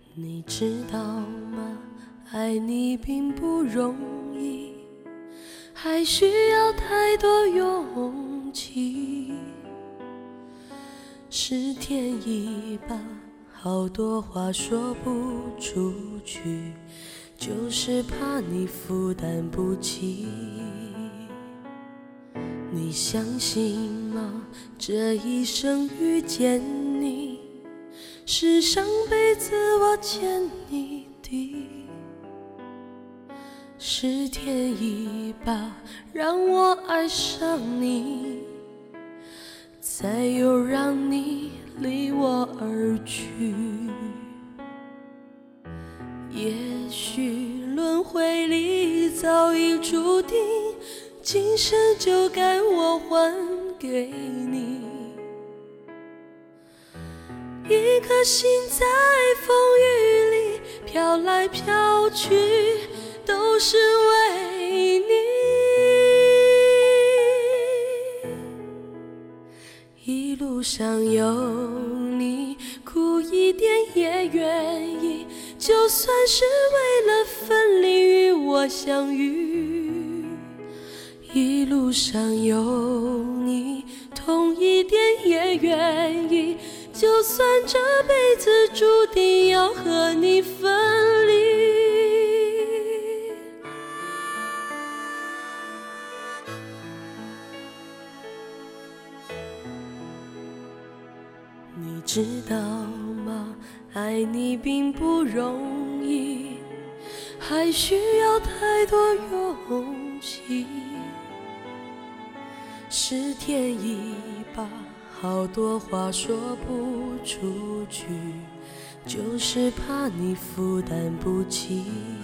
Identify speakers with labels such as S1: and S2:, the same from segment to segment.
S1: 你知道吗？爱你并不容易，还需要太多勇气。是天意吧，好多话说不出去，就是怕你负担不起。你相信吗？这一生遇见你，是上辈子我欠你的。是天意吧，让我爱上你，才又让你离我而去。也许轮回里早已注定，今生就该我还给你。一颗心在风雨里飘来飘去，都是为你。一路上有你，苦一点也愿意，就算是为了分离与我相遇。一路上有你，痛一点也愿意，就算这辈子注定要和你分离。你知道吗？爱你并不容易，还需要太多勇气。是天意吧，好多话说不出去，就是怕你负担不起。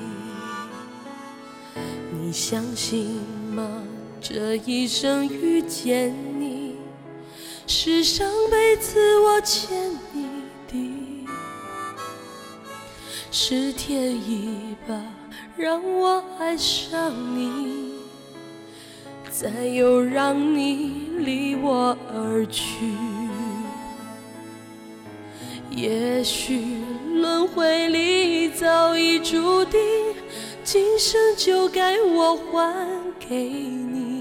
S1: 你相信吗？这一生遇见你，是上辈子我欠你的。是天意吧，让我爱上你，再又让你离我而去。也许轮回里早已注定，今生就该我还给你。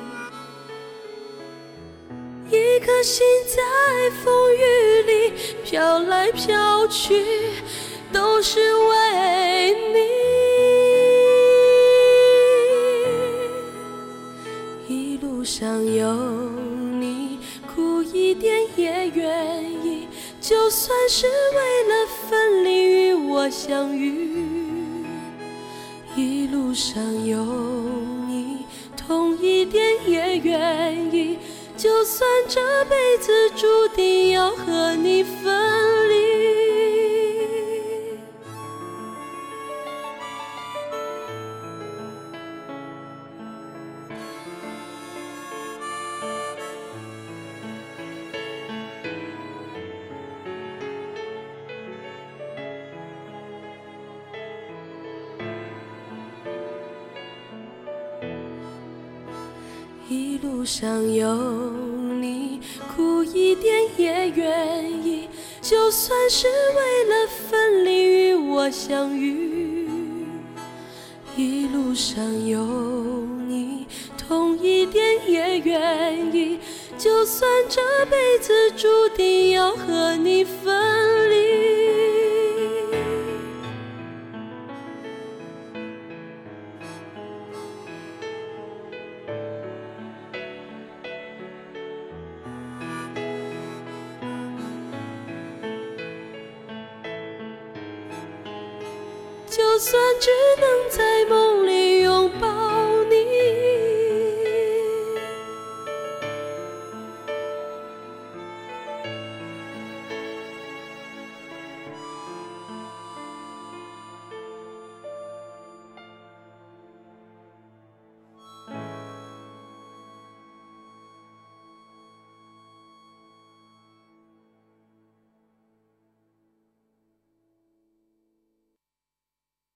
S1: 一颗心在风雨里飘来飘去，都是为你。一路上有你，苦一点也愿意，就算是为了分离与我相遇。一路上有你，痛一点也愿意，就算这辈子注定要和你分离。一路上有你，苦一点也愿意，就算是为了分离与我相遇。一路上有你，痛一点也愿意，就算这辈子注定要和你分离。就算只能在梦